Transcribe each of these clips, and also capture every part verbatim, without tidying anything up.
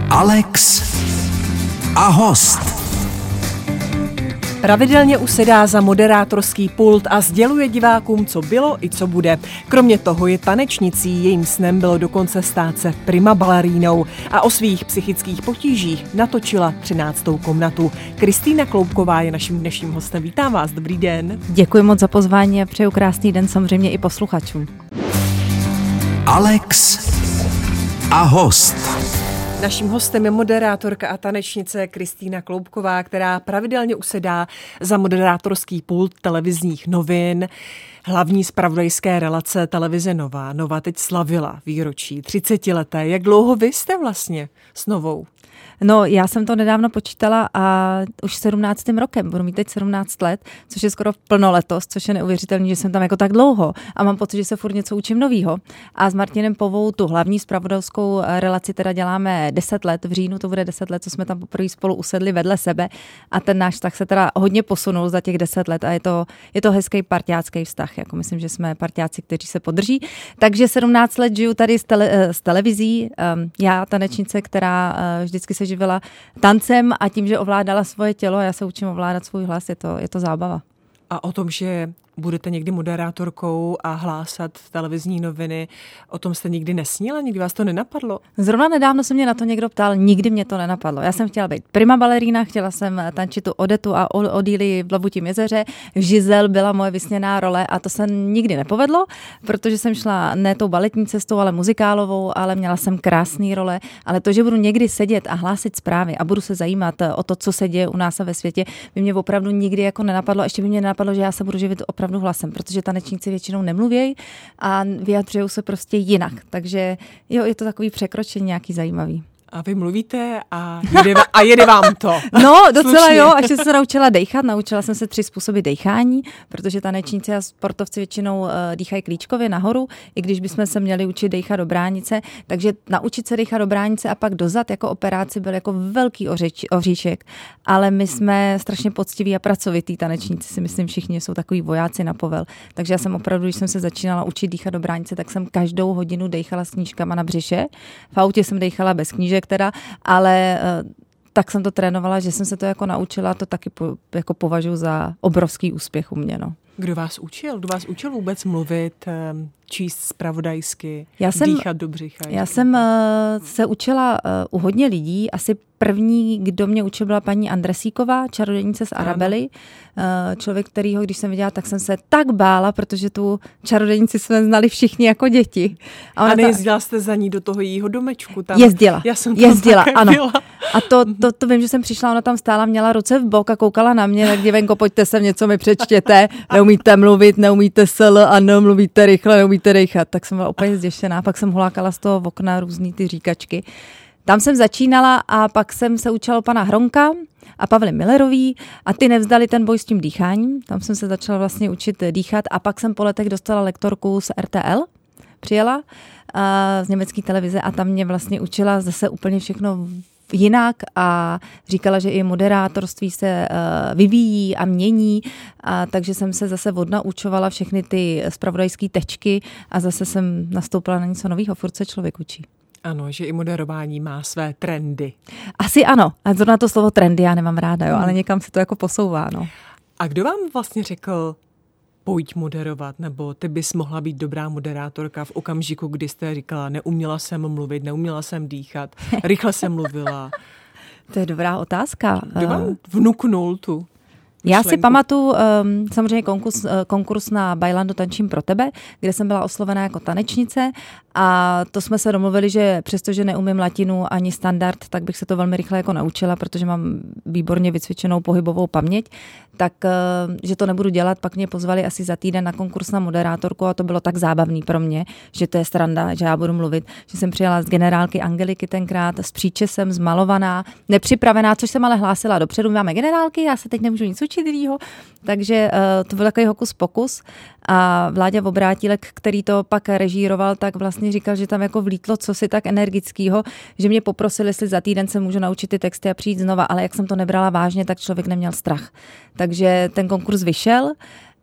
Alex a host. Pravidelně usedá za moderátorský pult a sděluje divákům, co bylo i co bude. Kromě toho je tanečnicí, jejím snem bylo dokonce stát se prima balerínou a o svých psychických potížích natočila třináctou komnatu. Kristýna Kloubková je naším dnešním hostem. Vítám vás, dobrý den. Děkuji moc za pozvání a přeju krásný den samozřejmě i posluchačům. Alex a host. Naším hostem je moderátorka a tanečnice Kristýna Kloubková, která pravidelně usedá za moderátorský pult televizních novin. Hlavní zpravodajské relace televize Nova. Nova teď slavila výročí třicetileté. Jak dlouho vy jste vlastně s Novou? No, já jsem to nedávno počítala a už sedmnáctým rokem, budu mít teď sedmnáct let, což je skoro plnoletost, což je neuvěřitelné, že jsem tam jako tak dlouho a mám pocit, že se furt něco učím novýho. A s Martinem Povou tu hlavní zpravodajskou relaci teda děláme deset let, v říjnu to bude deset let, co jsme tam poprvé spolu usedli vedle sebe a ten náš vztah se teda hodně posunul za těch deset let a je to, je to hezký parťácký vztah, jako myslím, že jsme parťáci, kteří se podrží. Takže sedmnáct let žiju tady s, tele, s televizí, já tanečnice, která vždycky se živila tancem a tím, že ovládala svoje tělo a já se učím ovládat svůj hlas, je to, je to zábava. A o tom, že budete někdy moderátorkou a hlásat televizní noviny, o tom jste nikdy nesnila? Nikdy vás to nenapadlo? Zrovna nedávno se mě na to někdo ptal, nikdy mě to nenapadlo. Já jsem chtěla být prima balerína, chtěla jsem tančit tu Odetu a Odíly v Lovutím jezeře. Žizel byla moje vysněná role a to se nikdy nepovedlo, protože jsem šla ne tou baletní cestou, ale muzikálovou, ale měla jsem krásné role. Ale to, že budu někdy sedět a hlásit zprávy a budu se zajímat o to, co se děje u nás a ve světě, by mě opravdu nikdy jako nenapadlo. Ještě by mě nenapadlo, že já se budu živit opravdu hlasem, protože tanečníci většinou nemluvějí a vyjadřují se prostě jinak. Takže jo, je to takový překročení nějaký zajímavý. A vy mluvíte a jede, a jede vám to. No, docela Slušně. Jo, až jsem se naučila dejchat, naučila jsem se tři způsoby dejchání, protože tanečníci a sportovci většinou uh, dýchají klíčkově nahoru, i když bychom se měli učit dejchat do bránice, takže naučit se dejchat do bránice a pak dozad jako operáci byl jako velký ořeč, oříšek, ale my jsme strašně poctiví a pracovitý tanečníci, si myslím všichni jsou takový vojáci na povel, takže já jsem opravdu, když jsem se začínala učit dýchat do bránice, tak jsem každou hodinu dejchala s knížkama na břiše, v autě jsem dejchala bez knížek teda, ale tak jsem to trénovala, že jsem se to jako naučila, to taky po, jako považuji za obrovský úspěch u mě, no. Kdo vás učil? Kdo vás učil vůbec mluvit, číst zpravodajsky, já jsem, dýchat do břicha? Já jsem uh, se učila uh, u hodně lidí, asi první, kdo mě učil, byla paní Andresíková, čarodějnice z Arabely. Uh, člověk, kterýho, když jsem viděla, tak jsem se tak bála, protože tu čarodějnici jsme znali všichni jako děti. A, a nejezdila ta... jste za ní do toho jejího domečku? Tam... Jezdila, Já jsem jezdila, ano. Byla. A to, to, to vím, že jsem přišla, ona tam stála, měla ruce v bok a koukala na mě, tak divenko, pojďte sem, něco mi přečtěte, neumíte mluvit, neumíte sl, ano, mluvíte rychle, neumíte dejchat. Tak jsem byla úplně zděšená, pak jsem hulákala z toho okna různý ty říkačky. Tam jsem začínala a pak jsem se učila pana Hronka a Pavly Millerový a ty nevzdali ten boj s tím dýcháním. Tam jsem se začala vlastně učit dýchat a pak jsem po letech dostala lektorku z R T L, přijela uh, z německé televize a tam mě vlastně učila zase úplně všechno jinak a říkala, že i moderátorství se uh, vyvíjí a mění, a takže jsem se zase odnaučovala všechny ty zpravodajské tečky a zase jsem nastoupila na něco nového, furt se člověk učí. Ano, že i moderování má své trendy. Asi ano, a zrovna to slovo trendy já nemám ráda, jo, hmm. ale někam se to jako posouvá, no. A kdo vám vlastně řekl, pojď moderovat, nebo ty bys mohla být dobrá moderátorka v okamžiku, kdy jste říkala, neuměla jsem mluvit, neuměla jsem dýchat, rychle jsem mluvila? To je dobrá otázka. Kdo vám vnuknul tu? Já si pamatuju um, samozřejmě konkurs, konkurs na Bailando tančím pro tebe, kde jsem byla oslovená jako tanečnice a to jsme se domluvili, že přestože neumím latinu ani standard, tak bych se to velmi rychle jako naučila, protože mám výborně vycvičenou pohybovou paměť, tak uh, že to nebudu dělat, pak mě pozvali asi za týden na konkurs na moderátorku a to bylo tak zábavný pro mě, že to je sranda, že já budu mluvit, že jsem přijela z generálky Angeliky tenkrát, s příčesem, zmalovaná, nepřipravená, což jsem ale hlásila dopředu, máme generálky, já se teď nemůžu nic učit jinýho, takže uh, to byl takový hokus pokus a Vláďa Obrátilek, který to pak režíroval, tak vlastně říkal, že tam jako vlítlo cosi tak energického, že mě poprosil, jestli za týden se můžu naučit ty texty a přijít znova, ale jak jsem to nebrala vážně, tak člověk neměl strach. Takže ten konkurs vyšel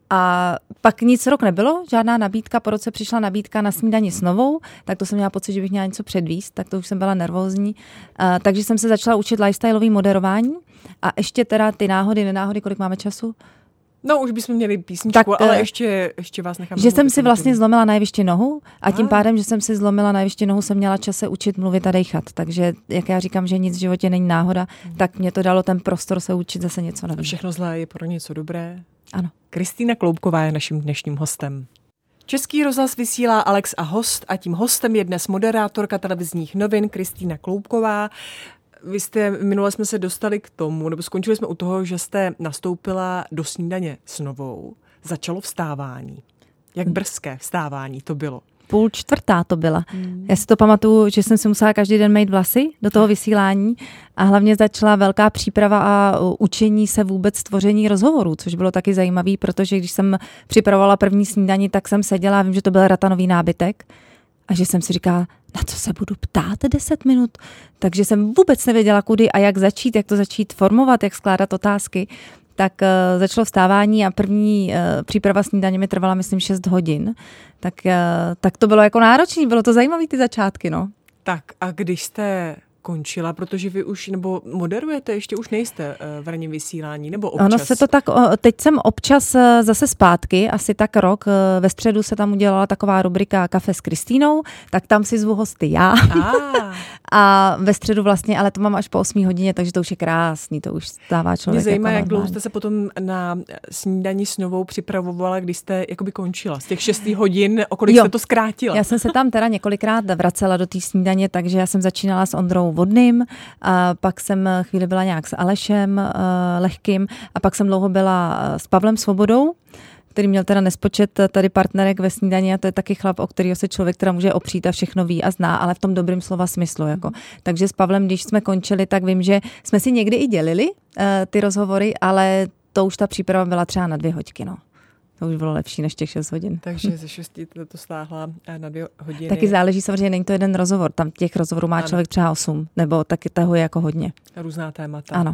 A pak nic rok nebylo, žádná nabídka, po roce přišla nabídka na snídani s Novou, tak to jsem měla pocit, že bych měla něco předvíst, tak to už jsem byla nervózní. Uh, takže jsem se začala učit lifestyleový moderování a ještě teda ty náhody, nenáhody, kolik máme času? No, už bychom měli písničku, tak, ale ještě, ještě vás nechám. Že jsem si vlastně zlomila na jevišti nohu a tím a. pádem, že jsem si zlomila na jevišti nohu, jsem měla čas se učit mluvit a dejchat. Takže jak já říkám, že nic v životě není náhoda, hmm. tak mě to dalo ten prostor se učit zase něco nového. Všechno zlé je pro něco dobré. Ano. Kristýna Kloubková je naším dnešním hostem. Český rozhlas vysílá Alex a host a tím hostem je dnes moderátorka televizních novin Kristýna Kloubková. Vy jste, minule jsme se dostali k tomu, nebo skončili jsme u toho, že jste nastoupila do snídaně s Novou. Začalo vstávání. Jak brzké vstávání to bylo? Půl čtvrtá to byla. Hmm. Já si to pamatuju, že jsem si musela každý den mít vlasy do toho vysílání a hlavně začala velká příprava a učení se vůbec tvoření rozhovorů, což bylo taky zajímavý, protože když jsem připravovala první snídani, tak jsem seděla, vím, že to byl ratanový nábytek a že jsem si říkala, na co se budu ptát deset minut. Takže jsem vůbec nevěděla, kudy a jak začít, jak to začít formovat, jak skládat otázky. Tak uh, začalo vstávání a první uh, příprava snídaně mi trvala, myslím, šest hodin. Tak, uh, tak to bylo jako náročné, bylo to zajímavé ty začátky, no. Tak a když jste končila, protože vy už, nebo moderujete, ještě už nejste uh, v ranním vysílání, nebo občas? Ono se to tak, uh, teď jsem občas uh, zase zpátky, asi tak rok, uh, ve středu se tam udělala taková rubrika Kafe s Kristýnou, tak tam si zvu hosty já. Ah. A ve středu vlastně, ale to mám až po osmé hodině, takže to už je krásný, to už stává člověk. Mě zajímá, jako jak dlouho jste se potom na snídani s Novou připravovala, když jste jakoby končila. Z těch šesti hodin, o kolik jo. jste to zkrátila? Já jsem se tam teda několikrát vracela do té snídaně, takže já jsem začínala s Ondrou Vodným, a pak jsem chvíli byla nějak s Alešem uh, Lehkým a pak jsem dlouho byla s Pavlem Svobodou, který měl teda nespočet tady partnerek ve snídani a to je taky chlap, o kterého se člověk teda může opřít a všechno ví a zná, ale v tom dobrým slova smyslu. Jako. Takže s Pavlem, když jsme končili, tak vím, že jsme si někdy i dělili uh, ty rozhovory, ale to už ta příprava byla třeba na dvě hoďky, no. To už bylo lepší než těch šest hodin. Takže ze šesti to stáhla na dvě hodiny. Taky záleží samozřejmě, není to jeden rozhovor, tam těch rozhovorů má ano. člověk třeba osm, nebo taky toho je jako hodně. Různá témata. Ano.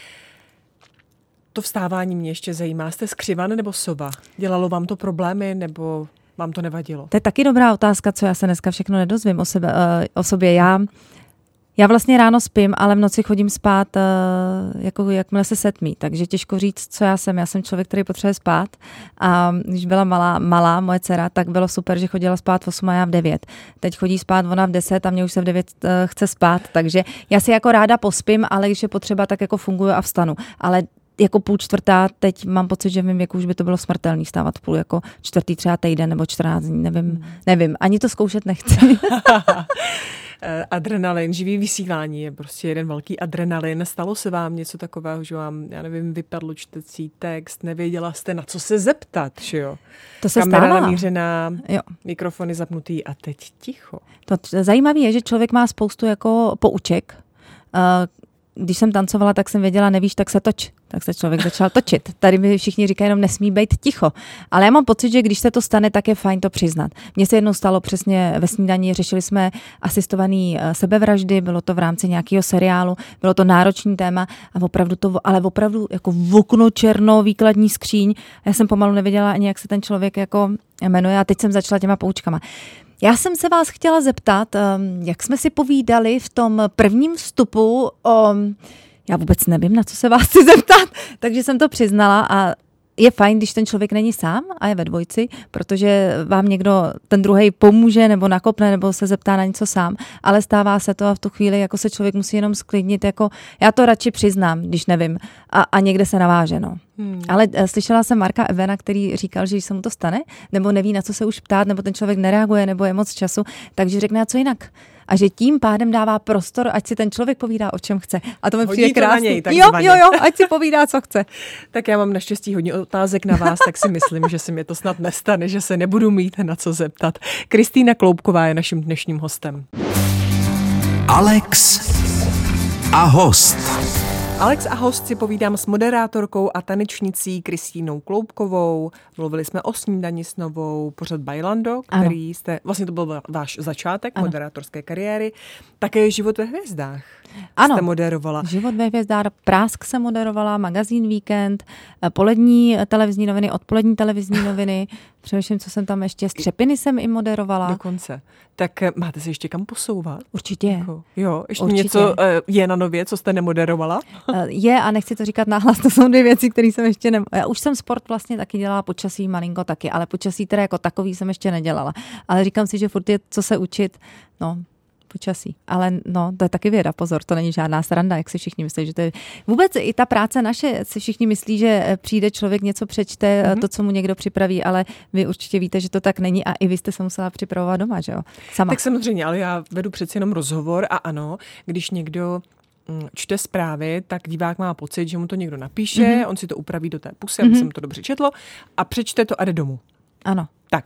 To vstávání mě ještě zajímá. Jste skřivan nebo sova? Dělalo vám to problémy nebo vám to nevadilo? To je taky dobrá otázka, co já se dneska všechno nedozvím o, sebe, o sobě. Já, já vlastně ráno spím, ale v noci chodím spát, jako jakmile se setmí, takže těžko říct, co já jsem. Já jsem člověk, který potřebuje spát a když byla malá, malá moje dcera, tak bylo super, že chodila spát v osm a já v devět. Teď chodí spát ona v deset a mě už se v devět chce spát, takže já si jako ráda pospím, ale když je potřeba, tak jako funguju a vstanu. Ale jako půl čtvrtá, teď mám pocit, že v mém věku už by to bylo smrtelný stávat půl jako čtvrtý třeba týden nebo čtrnáct dní, nevím, hmm. nevím, ani to zkoušet nechci. Adrenalin, živý vysílání je prostě jeden velký adrenalin. Stalo se vám něco takového, že vám, já nevím, vypadl čtecí text, nevěděla jste, na co se zeptat, že jo? To se Kamera stává. namířená, jo. mikrofony zapnutý a teď ticho. To zajímavé je, že člověk má spoustu jako pouček. Když jsem tancovala, tak jsem věděla, nevíš, tak se toč. Tak se člověk začal točit. Tady mi všichni říkají, jenom nesmí být ticho. Ale já mám pocit, že když se to stane, tak je fajn to přiznat. Mně se jednou stalo přesně ve snídani, řešili jsme asistovaný sebevraždy, bylo to v rámci nějakého seriálu, bylo to náročný téma a opravdu to, ale opravdu jako okno černo, výkladní skříň. Já jsem pomalu nevěděla ani, jak se ten člověk jako jmenuje a teď jsem začala těma poučkama. Já jsem se vás chtěla zeptat, jak jsme si povídali v tom prvním vstupu o... Já vůbec nevím, na co se vás chci zeptat, takže jsem to přiznala a je fajn, když ten člověk není sám a je ve dvojici, protože vám někdo, ten druhej pomůže nebo nakopne nebo se zeptá na něco sám, ale stává se to a v tu chvíli jako se člověk musí jenom sklidnit, jako já to radši přiznám, když nevím a, a někde se naváže, no. Hmm. Ale uh, slyšela jsem Marka Evena, který říkal, že když se mu to stane, nebo neví, na co se už ptát, nebo ten člověk nereaguje, nebo je moc času, takže řekne, a co jinak. A že tím pádem dává prostor, ať si ten člověk povídá, o čem chce. A to mi přijde krásný. Něj, jo, jo, jo, ať si povídá, co chce. Tak já mám naštěstí hodně otázek na vás, tak si myslím, že se mi to snad nestane, že se nebudu mít na co zeptat. Kristýna Kloubková je naším dnešním hostem. Alex a host. Alex a host si povídám s moderátorkou a tanečnicí Kristýnou Kloubkovou. Mluvili jsme o snídani s Novou, pořad Bailando, který ano. jste, vlastně to byl váš začátek ano. moderátorské kariéry. Také Život ve hvězdách. ano, jste moderovala. Život ve hvězdách, Prásk se moderovala, magazín Víkend, polední televizní noviny, odpolední televizní noviny, především, co jsem tam ještě, Střepiny jsem i moderovala. Dokonce. Tak máte se ještě kam posouvat? Určitě. Jako, jo, ještě Určitě. něco je na nově, co jste nemoderovala? Je a nechci to říkat nahlas, to jsou dvě věci, které jsem ještě ne... Já už jsem sport vlastně taky dělala, počasí malinko taky, ale počasí teda jako takový jsem ještě nedělala. Ale říkám si, že furt je co se učit, no, počasí. Ale no, to je taky věda, pozor, to není žádná sranda, jak si všichni myslí, že to je... Vůbec i ta práce naše, si všichni myslí, že přijde člověk, něco přečte, mm-hmm. to, co mu někdo připraví, ale vy určitě víte, že to tak není a i vy jste se musela připravovat doma, že jo? Sama. Tak samozřejmě, ale já vedu přeci jenom rozhovor a ano, když někdo čte zprávy, tak divák má pocit, že mu to někdo napíše, mm-hmm. on si to upraví do té pusy, mm-hmm. aby se mu to dobře četlo a přečte to a jde domů. Ano. Tak.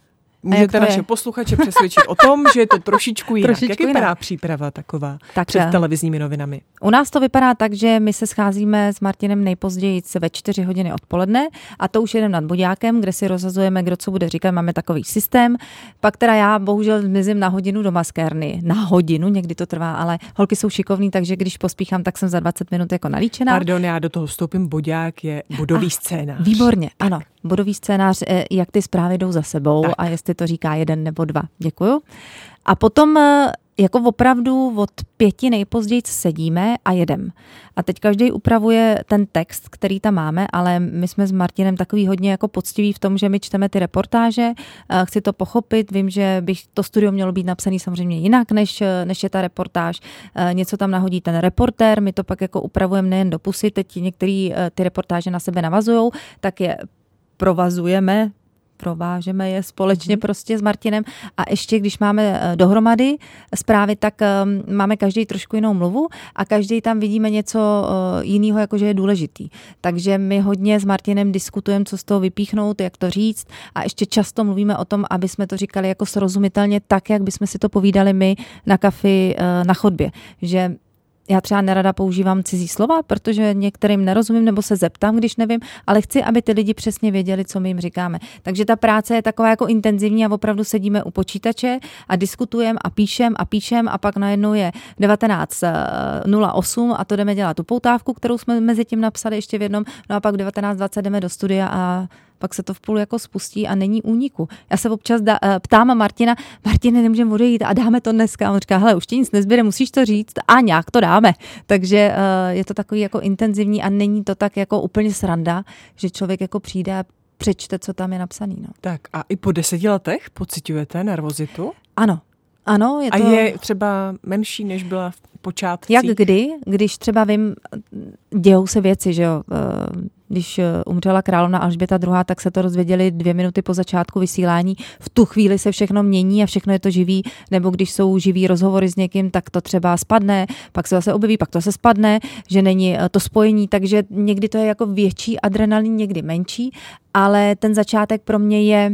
Můžete naše posluchače přesvědčit o tom, že je to trošičku jinak. Trošičku Jak vypadá jinak. příprava taková tak, před televizními novinami? U nás to vypadá tak, že my se scházíme s Martinem nejpozději ve čtyři hodiny odpoledne a to už jedeme nad Boďákem, kde si rozhazujeme, kdo co bude říkat, máme takový systém. Pak teda já bohužel zmizím na hodinu do maskérny. Na hodinu, někdy to trvá, ale holky jsou šikovný, takže když pospíchám, tak jsem za dvacet minut jako nalíčená. Pardon, já do toho vstoupím, Boďák je bodový scénář. Výborně, ano. Bodový scénář, jak ty zprávy jdou za sebou tak. A jestli to říká jeden nebo dva. Děkuju. A potom jako opravdu od pěti nejpozději sedíme a jedem. A teď každý upravuje ten text, který tam máme, ale my jsme s Martinem takový hodně jako poctiví v tom, že my čteme ty reportáže, chci to pochopit, vím, že bych to studio mělo být napsané samozřejmě jinak, než, než je ta reportáž. Něco tam nahodí ten reportér, my to pak jako upravujeme nejen do pusy, teď některé ty reportáže na sebe navazujou, tak je provazujeme, provážeme je společně mm. prostě s Martinem a ještě když máme dohromady zprávy, tak um, máme každý trošku jinou mluvu a každý tam vidíme něco uh, jiného, jakože je důležitý. Takže my hodně s Martinem diskutujeme, co z toho vypíchnout, jak to říct a ještě často mluvíme o tom, aby jsme to říkali jako srozumitelně tak, jak bychom si to povídali my na kafi uh, na chodbě. Že já třeba nerada používám cizí slova, protože některým nerozumím nebo se zeptám, když nevím, ale chci, aby ty lidi přesně věděli, co my jim říkáme. Takže ta práce je taková jako intenzivní a opravdu sedíme u počítače a diskutujeme a píšem a píšem a pak najednou je devatenáct nula osm a to jdeme dělat tu poutávku, kterou jsme mezi tím napsali ještě v jednom, no a pak v devatenáct dvacet jdeme do studia a pak se to v půl jako spustí a není úniku. Já se občas da, ptám Martina, Martine, nemůžeme odejít a dáme to dneska. A on říká, hele, už ti nic nezbyde, musíš to říct a nějak to dáme. Takže uh, je to takový jako intenzivní a není to tak jako úplně sranda, že člověk jako přijde a přečte, co tam je napsaný. No. Tak a i po deseti letech pociťujete nervozitu? Ano. Ano, je to... A je třeba menší, než byla v počátcích? Jak kdy? Když třeba vím, dějou se věci, že jo. Když umřela královna Alžběta druhá, tak se to dozvěděli dvě minuty po začátku vysílání. V tu chvíli se všechno mění a všechno je to živý. Nebo když jsou živý rozhovory s někým, tak to třeba spadne, pak se zase objeví, pak to se spadne, že není to spojení. Takže někdy to je jako větší adrenalin, někdy menší. Ale ten začátek pro mě je...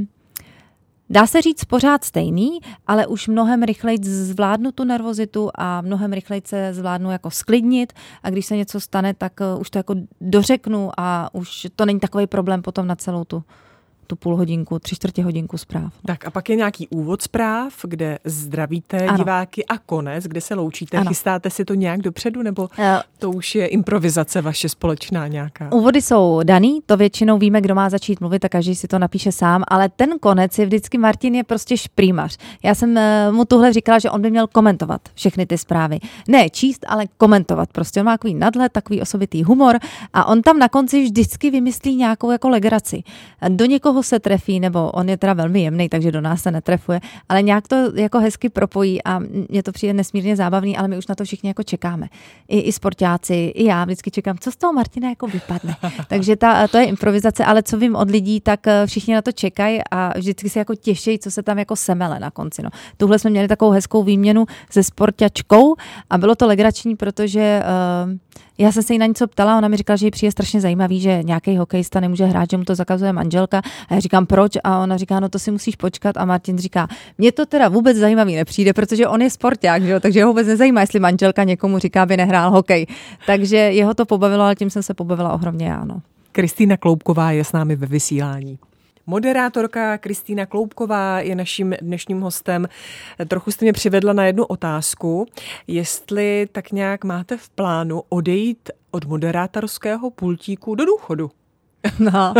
Dá se říct pořád stejný, ale už mnohem rychleji zvládnu tu nervozitu a mnohem rychleji se zvládnu jako sklidnit a když se něco stane, tak už to jako dořeknu a už to není takový problém potom na celou tu, tu půl hodinku, tři čtvrtě hodinku zpráv. Tak a pak je nějaký úvod zpráv, kde zdravíte ano. diváky a konec, kde se loučíte. Ano. Chystáte si to nějak dopředu, nebo uh, to už je improvizace vaše společná nějaká? Úvody jsou daný, to většinou víme, kdo má začít mluvit a každý si to napíše sám, ale ten konec je vždycky, Martin je prostě šprýmař. Já jsem uh, mu tuhle říkala, že on by měl komentovat všechny ty zprávy. Ne číst, ale komentovat. Prostě on má takový nadhled, takový osobitý humor a on tam na konci vždycky vymyslí nějakou jako legraci. Do někoho se trefí, nebo on je teda velmi jemný, takže do nás se netrefuje, ale nějak to jako hezky propojí a mně to přijde nesmírně zábavný, ale my už na to všichni jako čekáme. I, i sportáci, i já vždycky čekám, co z toho Martina jako vypadne. Takže ta, to je improvizace, ale co vím od lidí, tak všichni na to čekají a vždycky se jako těší, co se tam jako semele na konci. No. Tuhle jsme měli takovou hezkou výměnu se sportačkou a bylo to legrační, protože uh, já jsem se jí na něco ptala, ona mi říkala, že jí přijde strašně zajímavý, že nějaký hokejista nemůže hrát, že mu to zakazuje manželka. A já říkám, proč? A ona říká, no to si musíš počkat. A Martin říká, mně to teda vůbec zajímavý nepřijde, protože on je sporták, že jo? Takže ho vůbec nezajímá, jestli manželka někomu říká, aby nehrál hokej. Takže jeho to pobavilo, ale tím jsem se pobavila ohromně já. No. Kristýna Kloubková je s námi ve vysílání. Moderátorka Kristýna Kloubková je naším dnešním hostem. Trochu jste mě přivedla na jednu otázku, jestli tak nějak máte v plánu odejít od moderátorského pultíku do důchodu. No.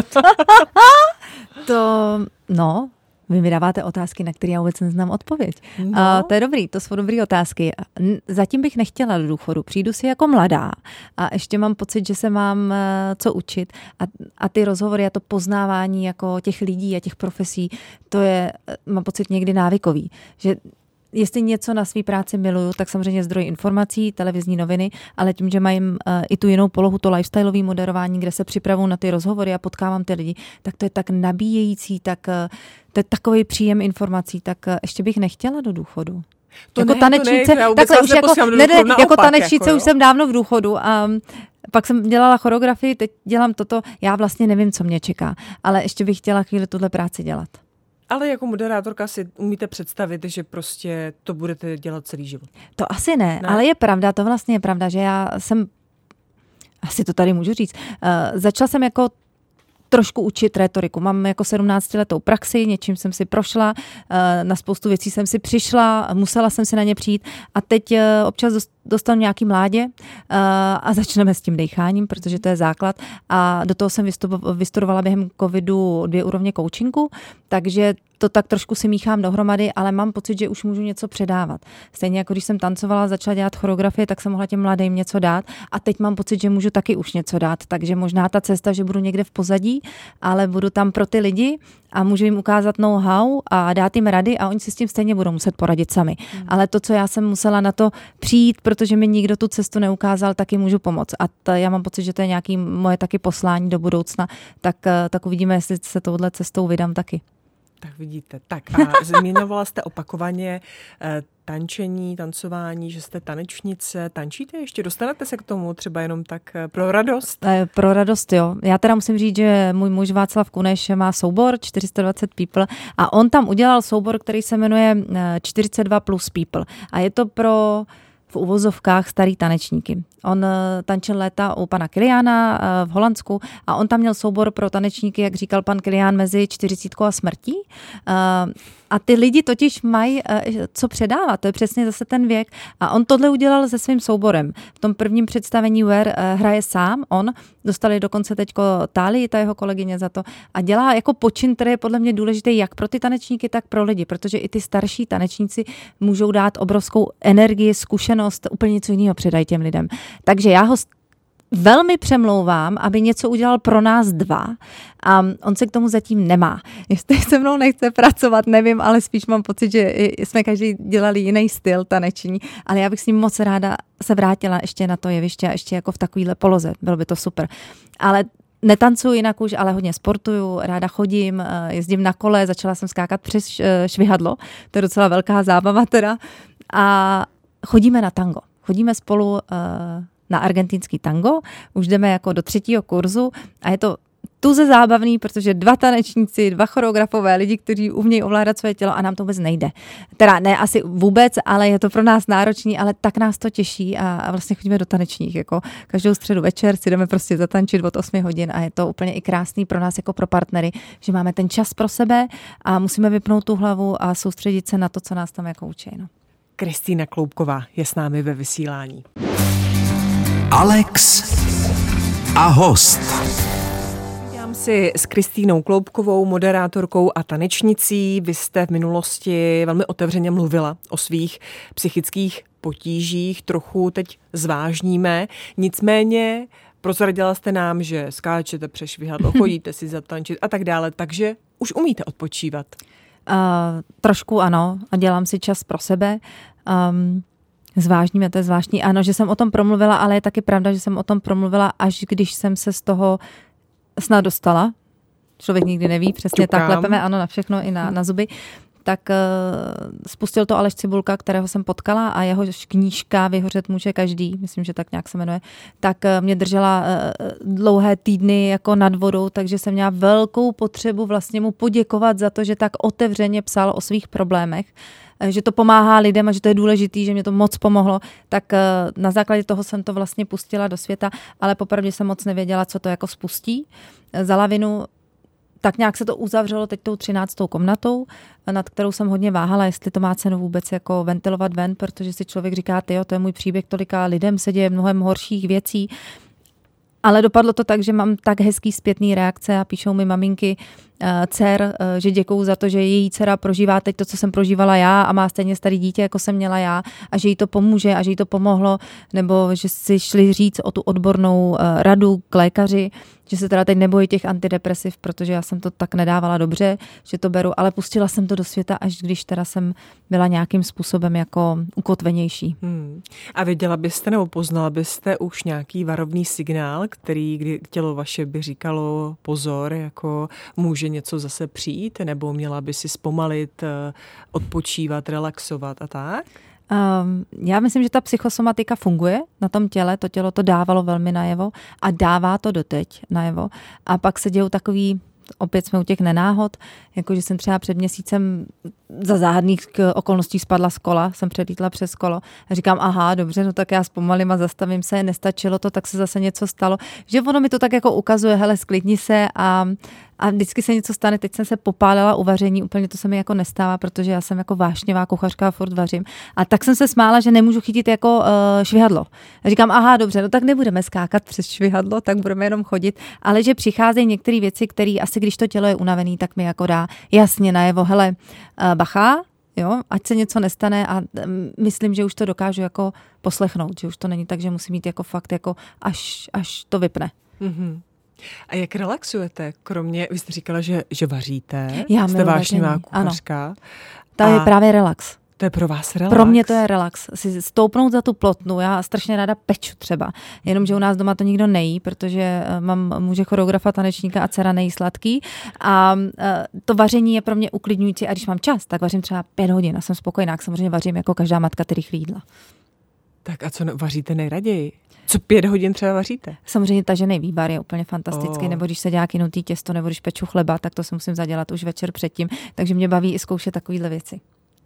to, no, vy mi dáváte otázky, na které já vůbec neznám odpověď. No. A to je dobrý, to jsou dobré otázky. Zatím bych nechtěla do důchodu, přijdu si jako mladá a ještě mám pocit, že se mám co učit a, a ty rozhovory a to poznávání jako těch lidí a těch profesí, to je, mám pocit, někdy návykový, že jestli něco na své práci miluju, tak samozřejmě zdroj informací, televizní noviny, ale tím, že mají uh, i tu jinou polohu, to lifestyleové moderování, kde se připravuju na ty rozhovory a potkávám ty lidi, tak to je tak nabíjející, tak uh, to je takový příjem informací, tak uh, ještě bych nechtěla do důchodu. To jako ne, tanečnice, to ne, takhle už jako, ne, ne, naopak, jako tanečnice jako, už jsem dávno v důchodu a pak jsem dělala choreografii, teď dělám toto, já vlastně nevím, co mě čeká, ale ještě bych chtěla chvíli tuhle práci dělat. Ale jako moderátorka si umíte představit, že prostě to budete dělat celý život? To asi ne, ne, ale je pravda, to vlastně je pravda, že já jsem, asi to tady můžu říct, uh, začala jsem jako trošku učit rétoriku. Mám jako sedmnáctiletou praxi, něčím jsem si prošla, na spoustu věcí jsem si přišla, musela jsem si na ně přijít a teď občas dostanu nějaký mládě a začneme s tím decháním, protože to je základ a do toho jsem vystudovala během covidu dvě úrovně coachingu, takže to tak trošku si míchám dohromady, ale mám pocit, že už můžu něco předávat. Stejně jako když jsem tancovala, začala dělat choreografie, tak jsem mohla těm mladým něco dát a teď mám pocit, že můžu taky už něco dát, takže možná ta cesta, že budu někde v pozadí, ale budu tam pro ty lidi a můžu jim ukázat know-how a dát jim rady a oni si s tím stejně budou muset poradit sami. Hmm. Ale to, co já jsem musela na to přijít, protože mi nikdo tu cestu neukázal, taky můžu pomoct. A ta, já mám pocit, že to je nějaké moje taky poslání do budoucna, tak, tak uvidíme, jestli se touhle cestou vydám taky. Tak vidíte. Tak a zmiňovala jste opakovaně eh, tančení, tancování, že jste tanečnice. Tančíte ještě? Dostanete se k tomu třeba jenom tak eh, pro radost? Eh, pro radost, jo. Já teda musím říct, že můj muž Václav Kuneš má soubor čtyři sta dvacet People a on tam udělal soubor, který se jmenuje čtyřicet dva plus People. A je to pro v uvozovkách starý tanečníky. On tančil léta u pana Kiliána v Holandsku a on tam měl soubor pro tanečníky, jak říkal pan Kilián, mezi čtyřicítkou a smrtí. A ty lidi totiž mají co předávat, to je přesně zase ten věk. A on tohle udělal se svým souborem. V tom prvním představení Where hraje sám, on, dostali dokonce teďko Tálii, ta jeho kolegyně za to, a dělá jako počin, který je podle mě důležitý jak pro ty tanečníky, tak pro lidi, protože i ty starší tanečníci můžou dát obrovskou energii, zkušenost, úplně něco jiného předají těm lidem. Takže já ho velmi přemlouvám, aby něco udělal pro nás dva a on se k tomu zatím nemá. Jestli se mnou nechce pracovat, nevím, ale spíš mám pocit, že jsme každý dělali jiný styl taneční, ale já bych s ním moc ráda se vrátila ještě na to jeviště a ještě jako v takovýhle poloze. Bylo by to super. Ale netancuji jinak už, ale hodně sportuju, ráda chodím, jezdím na kole, začala jsem skákat přes švihadlo, to je docela velká zábava teda a chodíme na tango. Chodíme spolu uh, na argentinský tango, už jdeme jako do třetího kurzu a je to tuze zábavný, protože dva tanečníci, dva choreografové, lidi, kteří umějí ovládat své tělo a nám to vůbec nejde. Teda ne asi vůbec, ale je to pro nás náročný, ale tak nás to těší a, a vlastně chodíme do tanečních. Jako každou středu večer si jdeme prostě zatančit od osmi hodin a je to úplně i krásný pro nás jako pro partnery, že máme ten čas pro sebe a musíme vypnout tu hlavu a soustředit se na to, co nás tam jako učí. No. Kristýna Kloubková je s námi ve vysílání. Alex a host. Povídám si s Kristýnou Kloubkovou, moderátorkou a tanečnicí. Vy jste v minulosti velmi otevřeně mluvila o svých psychických potížích, trochu teď zvážníme. Nicméně prozradila jste nám, že skáčete přes švihadlo, chodíte si zatančit a tak dále, takže už umíte odpočívat. Uh, trošku ano, a dělám si čas pro sebe. Um, zvážníme, to je zvláštní. Ano, že jsem o tom promluvila, ale je taky pravda, že jsem o tom promluvila, až když jsem se z toho snad dostala. Člověk nikdy neví, přesně Čukám. Tak klepeme, ano, na všechno i na, na zuby. Tak uh, spustil to Aleš Cibulka, kterého jsem potkala a jeho knížka Vyhořet může každý, myslím, že tak nějak se jmenuje, tak uh, mě držela uh, dlouhé týdny jako nad vodou, takže jsem měla velkou potřebu vlastně mu poděkovat za to, že tak otevřeně psal o svých problémech, uh, že to pomáhá lidem a že to je důležitý, že mě to moc pomohlo, tak uh, na základě toho jsem to vlastně pustila do světa, ale popravdě jsem moc nevěděla, co to jako spustí. Za lavinu tak nějak se to uzavřelo teď tou třináctou komnatou, nad kterou jsem hodně váhala, jestli to má cenu vůbec jako ventilovat ven, protože si člověk říká, tyjo, to je můj příběh, tolika lidem se děje mnohem horších věcí. Ale dopadlo to tak, že mám tak hezký zpětný reakce a píšou mi maminky, dcer, že děkuju za to, že její dcera prožívá teď to, co jsem prožívala já a má stejně starý dítě, jako jsem měla já a že jí to pomůže a že jí to pomohlo, nebo že si šli říct o tu odbornou radu k lékaři, že se teda teď nebojí těch antidepresiv, protože já jsem to tak nedávala dobře, že to beru, ale pustila jsem to do světa, až když teda jsem byla nějakým způsobem jako ukotvenější. Hmm. A věděla byste nebo poznala byste už nějaký varovný signál, který kdy tělo vaše by říkalo pozor, jako může něco zase přijít, nebo měla by si zpomalit, odpočívat, relaxovat a tak? Um, já myslím, že ta psychosomatika funguje na tom těle, to tělo to dávalo velmi najevo a dává to doteď najevo. A pak se dějou takový, opět jsme u těch nenáhod, jakože jsem třeba před měsícem za záhadných okolností spadla z kola, jsem předlítla přes kolo a říkám, aha, dobře, no tak já zpomalím a zastavím se, nestačilo to, tak se zase něco stalo. Že ono mi to tak jako ukazuje, hele, sklidni se a, a vždycky se něco stane. Teď jsem se popálila u vaření, úplně to se mi jako nestává, protože já jsem jako vášnivá kuchařka a furt vařím. A tak jsem se smála, že nemůžu chytit jako uh, švihadlo. A říkám, aha, dobře, no tak nebudeme skákat přes švihadlo, tak budeme jenom chodit, ale že přicházejí některé věci, které asi když to tělo je unavený, tak mi jako dá jasně najevo, hele, uh, bacha, jo, ať se něco nestane a myslím, že už to dokážu jako poslechnout, že už to není tak, že musím mít jako fakt jako až, až to vypne. Mm-hmm. A jak relaxujete? Kromě, vy jste říkala, že, že vaříte, já jste vášnivá kuchařka. To je právě relax. To je pro vás relax? Pro mě to je relax. Si stoupnout za tu plotnu, já strašně ráda peču třeba, jenomže u nás doma to nikdo nejí, protože mám muže choreografa, tanečníka a dcera nejí sladký a to vaření je pro mě uklidňující a když mám čas, tak vařím třeba pět hodin a jsem spokojená, samozřejmě vařím jako každá matka, který rychlý jídla. Tak a co vaříte nejraději? Co pět hodin třeba vaříte? Samozřejmě tažený vývar je úplně fantastický, oh. nebo když se dělá kynutý těsto, nebo když peču chleba, tak to si musím zadělat už večer předtím, takže mě baví i zkoušet takovýhle věci.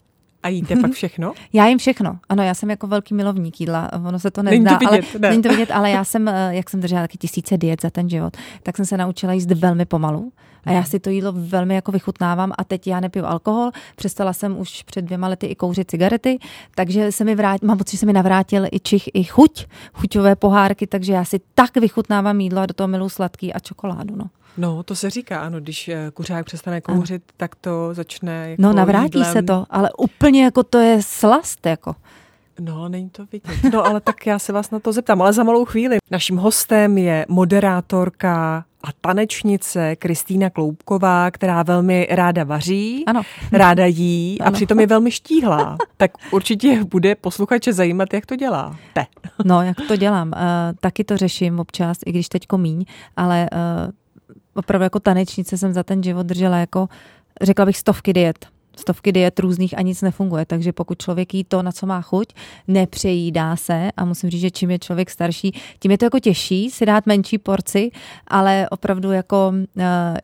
A jíte pak všechno? Já jim všechno. Ano, já jsem jako velký milovník jídla. Ono se to nezdá, není to vidět, ale ne. není to vidět, ale já jsem, jak jsem držela taky tisíce diet za ten život, tak jsem se naučila jíst velmi pomalu. A já si to jídlo velmi jako vychutnávám a teď já nepiju alkohol, přestala jsem už před dvěma lety i kouřit cigarety, takže se mi vrát, mám pocit, že se mi navrátil i čich, i chuť, chuťové pohárky, takže já si tak vychutnávám jídlo a do toho miluji sladký a čokoládu, no. No, to se říká, ano, když kuřák přestane kouřit, ano. tak to začne jako No, navrátí jídlem. se to, ale úplně jako to je slast, jako. No, není to vidět. No, ale tak já se vás na to zeptám, ale za malou chvíli. Naším hostem je moderátorka a tanečnice Kristýna Kloubková, která velmi ráda vaří, ano. ráda jí ano. a přitom je velmi štíhlá. Tak určitě bude posluchače zajímat, jak to dělá. Te. No, jak to dělám. Uh, taky to řeším občas, i když teďko míň, ale uh, opravdu jako tanečnice jsem za ten život držela jako, řekla bych, stovky diet. Stovky diet různých a nic nefunguje, takže pokud člověk jí to, na co má chuť, nepřejídá se a musím říct, že čím je člověk starší, tím je to jako těžší si dát menší porci, ale opravdu jako uh,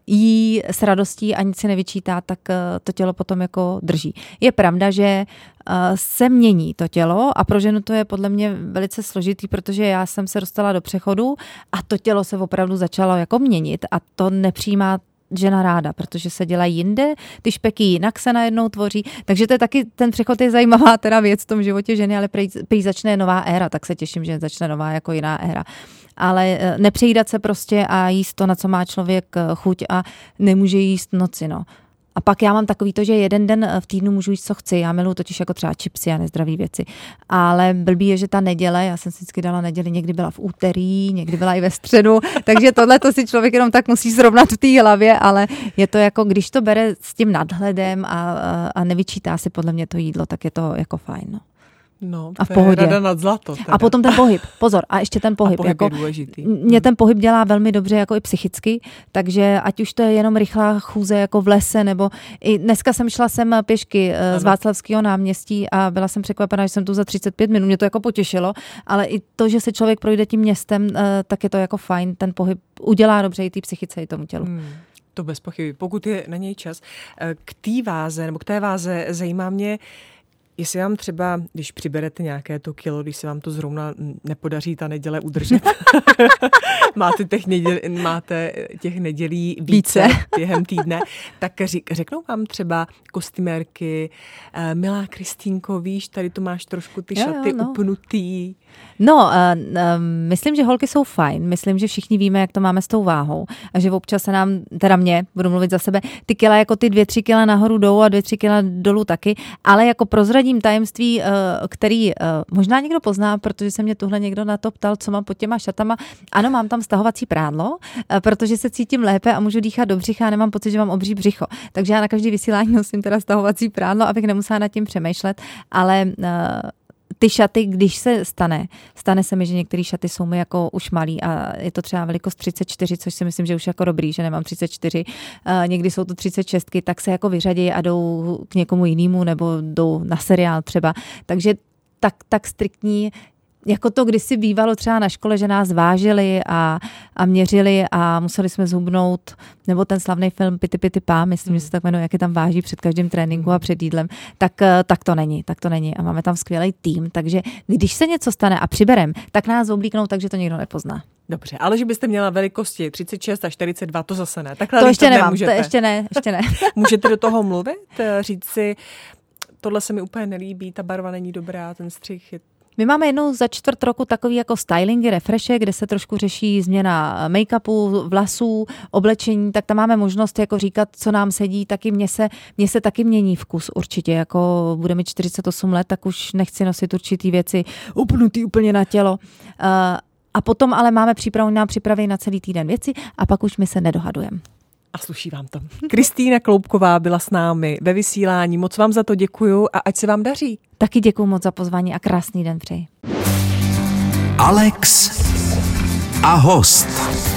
jí s radostí a nic si nevyčítá, tak uh, to tělo potom jako drží. Je pravda, že uh, se mění to tělo a pro ženu to je podle mě velice složitý, protože já jsem se dostala do přechodu a to tělo se opravdu začalo jako měnit a to nepřijímá žena ráda, protože se dělají jinde, ty špeky jinak se najednou tvoří, takže to je taky, ten přechod je zajímavá teda věc v tom životě ženy, ale prý, prý začne nová éra, tak se těším, že začne nová jako jiná éra. Ale nepřejídat se prostě a jíst to, na co má člověk chuť a nemůže jíst noci, no. A pak já mám takový to, že jeden den v týdnu můžu jíst, co chci. Já miluji totiž jako třeba čipsy a nezdraví věci. Ale blbý je, že ta neděle, já jsem si vždycky dala neděli, někdy byla v úterý, někdy byla i ve středu, takže tohle to si člověk jenom tak musí srovnat v té hlavě, ale je to jako, když to bere s tím nadhledem a, a, a nevyčítá si podle mě to jídlo, tak je to jako fajn, no. No, a v pohodě. Rada nad zlato. Teda. A potom ten pohyb. Pozor, a ještě ten pohyb. A pohyb jako, je důležitý. Mě ten pohyb dělá velmi dobře jako i psychicky, takže ať už to je jenom rychlá chůze jako v lese, nebo i dneska jsem šla sem pěšky ano. z Václavského náměstí a byla jsem překvapená, že jsem tu za třicet pět minut, mě to jako potěšilo, ale i to, že se člověk projde tím městem, tak je to jako fajn, ten pohyb udělá dobře i té psychice, i tomu tělu. Hmm. To bez pochyby. Pokud je na něj čas. K té váze, nebo k té váze zajímá mě, Jestli vám třeba, když přiberete nějaké to kilo, když se vám to zrovna nepodaří ta neděle udržet, máte, těch neděl, máte těch nedělí více, více během týdne, tak řeknou vám třeba kostymérky, milá Kristýnko, víš, tady tu máš trošku ty jo, šaty jo, no. upnutý. No, uh, uh, myslím, že holky jsou fajn, myslím, že všichni víme, jak to máme s tou váhou a že občas se nám, teda mě, budu mluvit za sebe, ty kila jako ty dvě, tři kila nahoru jdou a dvě, tři kila dolů taky, ale jako prozradím tajemství, uh, který uh, možná někdo pozná, protože se mě tuhle někdo na to ptal, co mám pod těma šatama. Ano, mám tam stahovací prádlo, uh, protože se cítím lépe a můžu dýchat do břicha a nemám pocit, že mám obří břicho. Takže já na každý vysílání nosím teda stahovací prádlo, abych nemusela nad tím přemýšlet, ale uh, ty šaty, když se stane, stane se mi, že některé šaty jsou mi jako už malý a je to třeba velikost třicet čtyři, což si myslím, že už jako dobrý, že nemám třicet čtyři, uh, někdy jsou to třicet šest, tak se jako vyřadí a jdou k někomu jinému nebo jdou na seriál třeba. Takže tak, tak striktní, jako to kdysi bývalo třeba na škole, že nás vážili a, a měřili a museli jsme zhubnout, nebo ten slavný film Pity Pity Pá, myslím, že se tak jmenuje, jak je tam váží před každým tréninku a před jídlem, tak, tak to není, tak to není. A máme tam skvělý tým, takže když se něco stane a přiberem, tak nás oblíknou, takže to nikdo nepozná. Dobře, ale že byste měla velikosti třicet šest a čtyřicet dva, to zase ne. Takhle to ještě nemám, nemůžete. to ještě ne, ještě ne. Můžete do toho mluvit, říct si, tohle se mi úplně nelíbí, ta barva není dobrá, ten střih je... My máme jednou za čtvrt roku takový jako stylingy, refreshe, kde se trošku řeší změna make-upu, vlasů, oblečení, tak tam máme možnost jako říkat, co nám sedí, taky mně se, mně se taky mění vkus určitě, jako bude mi čtyřicet osm let, tak už nechci nosit určitý věci upnutý úplně na tělo. Uh, a potom ale máme přípravu, nám připraví na celý týden věci a pak už my se nedohadujeme. A sluší vám to. Kristýna Kloubková byla s námi ve vysílání. Moc vám za to děkuju a ať se vám daří. Taky děkuju moc za pozvání a krásný den přeji. Alex a host.